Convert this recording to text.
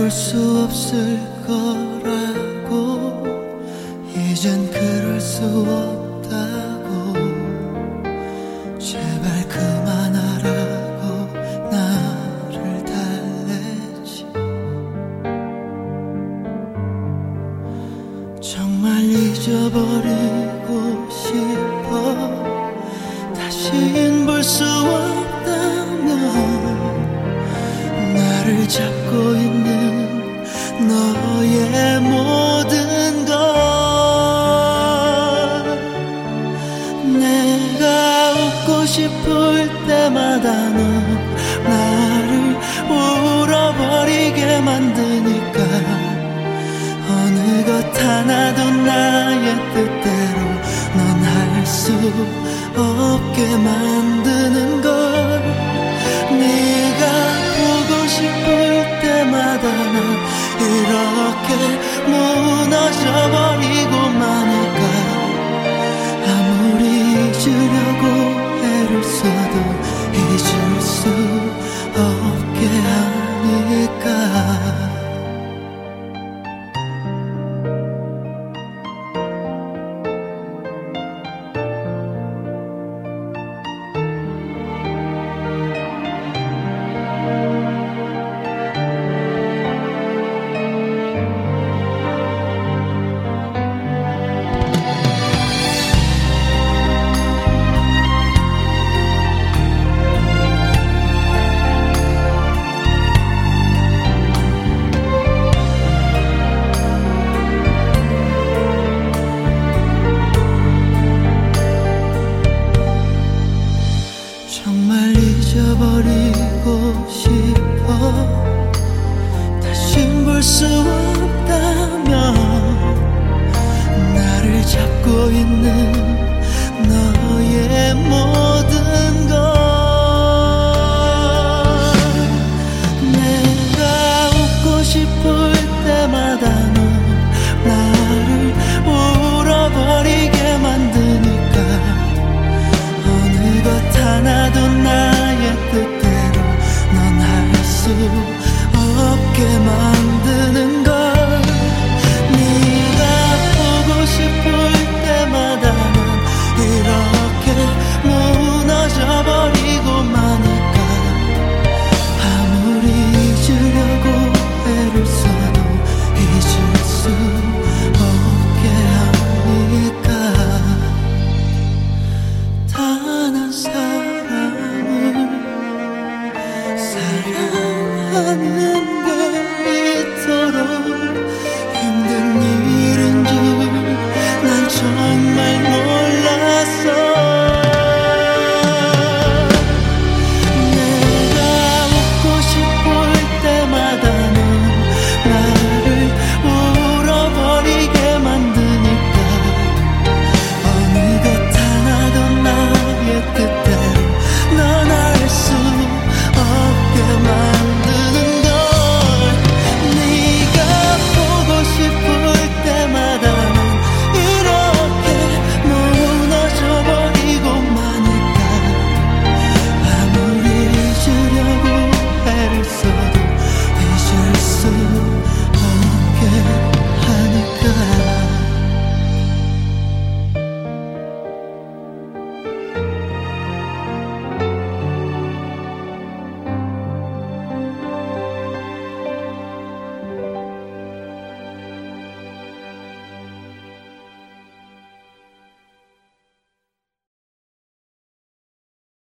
수 없을 거라고, 이젠 그럴 수 없다고, 제발 그만하라고 나를 달래지. 정말 잊어버리고 싶어. 다신 볼 수 없다면 나를 잡고 있는 너의 모든 것. 내가 웃고 싶을 때마다 넌 나를 울어버리게 만드니까, 어느 것 하나도 나의 뜻대로 넌 할 수 없게 만드는 걸. 네가 보고 싶을 때마다 난 이렇게 무너져버리고만 할까. 아무리 잊으려고 애를 써도 잊을 수 없게 하니까. 정말 잊어버리고 싶어. 다신 볼 수 없다면 나를 잡고 있는